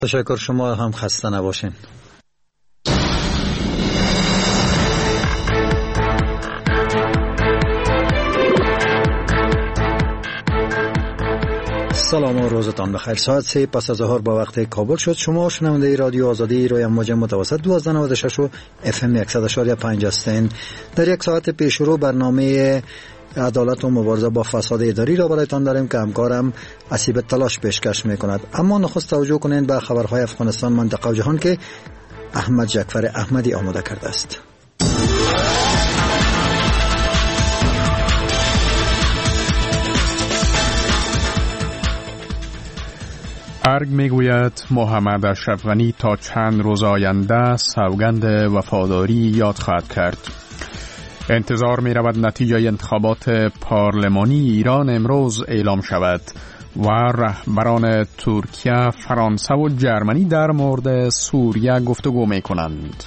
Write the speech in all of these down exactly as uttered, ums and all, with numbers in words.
تشکر، شما هم خسته نباشین. سلام و روزتان بخیر. ساعت سه پس از ظهر با وقت کابل شد. شما شنونده رادیو آزادی روی موج متوسط دویست و نود و شش و اف ام صد و شش و پنج هستین. در یک ساعت پیش رو برنامه عدالت و مبارزه با فساد اداری را برایتان داریم که همکارم اسیب تلاش پیشکش میکند. اما نخست توجه کنین به خبرهای افغانستان، منطقه و جهان که احمد جعفر احمدی آماده کرده است. ارگ میگوید محمد اشرف غنی تا چند روز آینده سوگند وفاداری یاد خواهد کرد. انتظار می رود نتیجه انتخابات پارلمانی ایران امروز اعلام شود و رهبران ترکیه، فرانسه و جرمنی در مورد سوریه گفتگو می کنند.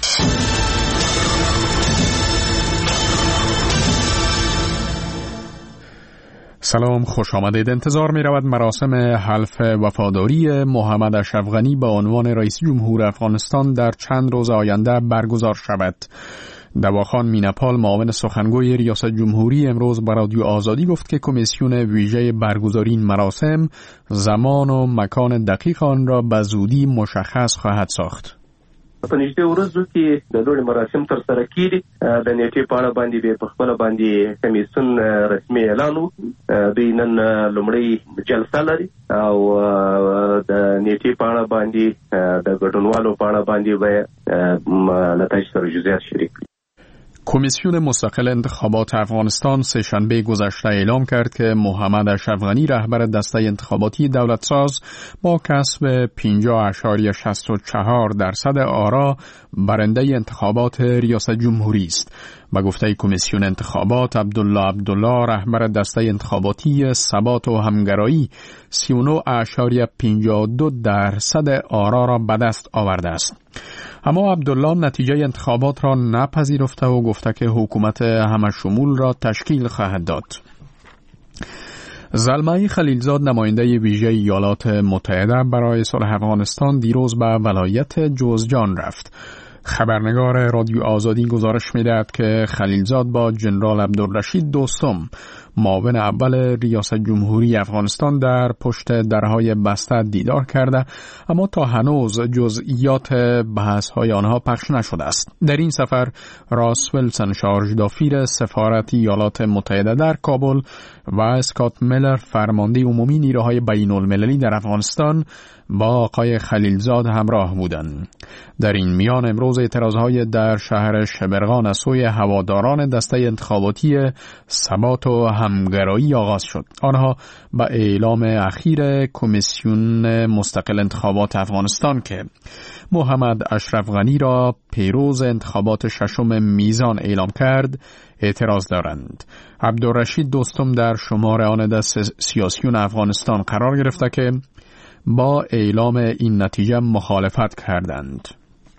سلام، خوش آمدید. انتظار می رود مراسم حلف وفاداری محمد اشرف غنی به عنوان رئیس جمهور افغانستان در چند روز آینده برگزار شود. دواخان مینپال، معاون سخنگوی ریاست جمهوری، امروز به رادیو آزادی گفت که کمیسیون ویژه برگزاری این مراسم زمان و مکان دقیق آن را به زودی مشخص خواهد ساخت. په نږدې ورځو کې د دوی مراسم تر سره کیږي. د نیټې په اړه باندې به په خپل باندې کمیسیون رسمي اعلان وکړي. دوی نن لومړی جلسه لري او د نیټې په اړه باندې د ګډونوالو په اړه باندې به نتایج سره جزئیات شریک کړي. کمیسیون مستقل انتخابات افغانستان سه‌شنبه گذشته اعلام کرد که محمد اشرف غنی، رهبر دسته انتخاباتی دولتساز، با کسب پنجاه اشاریه شصت و چهار درصد آرا برنده انتخابات ریاست جمهوری است. به گفته کمیسیون انتخابات، عبدالله عبدالله، رهبر دسته انتخاباتی ثبات و همگرایی، سی و نه اشاریه پنجاه و دو درصد آرا را به دست آورده است. اما عبدالله نتیجه انتخابات را نپذیرفته و گفته که حکومت همه شمول را تشکیل خواهد داد. زلمه خلیلزاد، نماینده ویژه ایالات متحده برای صلح افغانستان، دیروز به ولایت جوزجان رفت. خبرنگار رادیو آزادی گزارش می‌دهد که خلیلزاد با جنرال عبدالرشید دوستم، معاون اول ریاست جمهوری افغانستان، در پشت درهای بسته دیدار کرده، اما تا هنوز جزئیات بحث‌های آنها پخش نشده است. در این سفر راس ویلسون، شارژ دافیر سفارت ایالات متحده در کابل، و اسکات میلر، فرمانده عمومی نیروهای بین‌المللی در افغانستان، با آقای خلیلزاد همراه بودند. در این میان امروز اعتراضهای در شهر شبرغان از سوی هواداران دسته انتخاباتی ثبات و همگرایی آغاز شد. آنها به اعلام اخیر کمیسیون مستقل انتخابات افغانستان که محمد اشرف غنی را پیروز انتخابات ششم میزان اعلام کرد اعتراض دارند. عبدالرشید دوستم در شمار آن دست سیاسیون افغانستان قرار گرفته که با اعلام این نتیجه مخالفت کردند.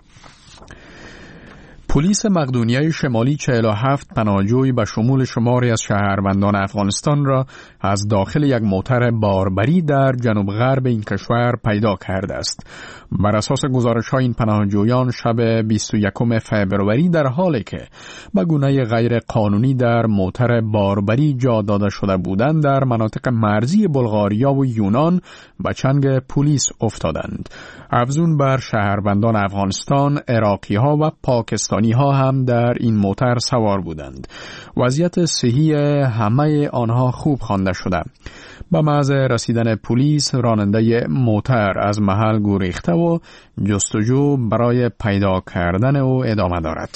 پلیس مقدونیه شمالی چهل و هفت پناهجوی به شمول شماری از شهروندان افغانستان را از داخل یک موتر باربری در جنوب غرب این کشور پیدا کرده است. بر اساس گزارش ها، این پناهجویان شب بیست و یکم فوریه در حالی که به گونه غیر قانونی در موتر باربری جا داده شده بودند، در مناطق مرزی بلغاریا و یونان به چنگ پلیس افتادند. افزون بر شهروندان افغانستان، عراقی ها و پاکستانی ها هم در این موتر سوار بودند. وضعیت صحی همه آنها خوب خوانده شده. با محض رسیدن پلیس، راننده موتر از محل گریخته و جستجو برای پیدا کردن او ادامه دارد.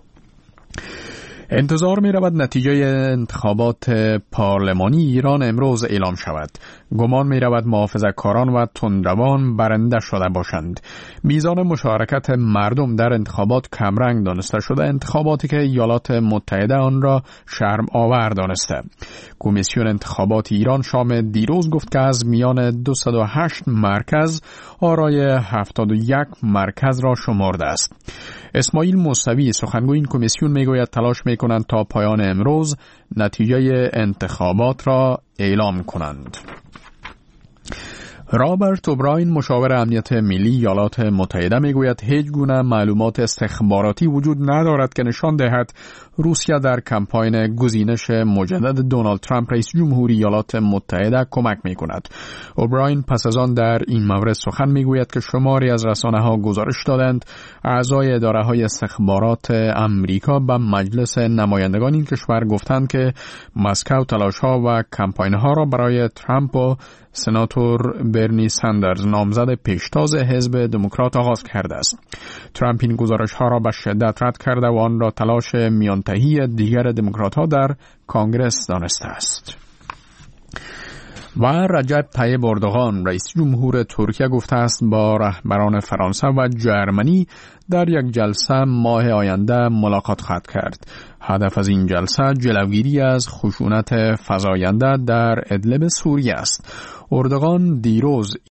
انتظار می رود نتیجه انتخابات پارلمانی ایران امروز اعلام شود. گمان می رود محافظه‌کاران و تندروان برنده شده باشند. میزان مشارکت مردم در انتخابات کمرنگ دانسته شده، انتخاباتی که ایالات متحده آن را شرم آور دانسته. کمیسیون انتخابات ایران شام دیروز گفت که از میان دویست و هشت مرکز آرای هفتاد و یک مرکز را شمرده است. اسماعیل موسوی، سخنگوی این کمیسیون، میگوید تلاش میکنند تا پایان امروز نتیجه انتخابات را اعلام کنند. رابرت اوبراین مشاور امنیت ملی ایالات متحده میگوید هیچ گونه معلومات استخباراتی وجود ندارد که نشان دهد روسیه در کمپاین گزینش مجدد دونالد ترامپ رئیس جمهوری ایالات متحده کمک میکند. اوبراین پس از آن در این مورد سخن میگوید که شماری از رسانه‌ها گزارش دادند اعضای اداره‌های استخبارات امریکا به مجلس نمایندگان این کشور گفتند که مسکو تلاش‌ها و کمپاین‌ها را برای ترامپ و سناتور برنی ساندرز نامزد پیشتاز حزب دموکرات آغاز کرده است. ترامپ این گزارش‌ها را به شدت رد کرده و آن را تلاش میانتهی دیگر دموکرات‌ها در کانگرس دانسته است. و رجب طیب اردوغان رئیس جمهور ترکیه گفته است با رهبران فرانسه و جرمنی در یک جلسه ماه آینده ملاقات خواهد کرد. هدف از این جلسه جلوگیری از خشونت فزاینده در ادلب سوریه است. اردوغان دیروز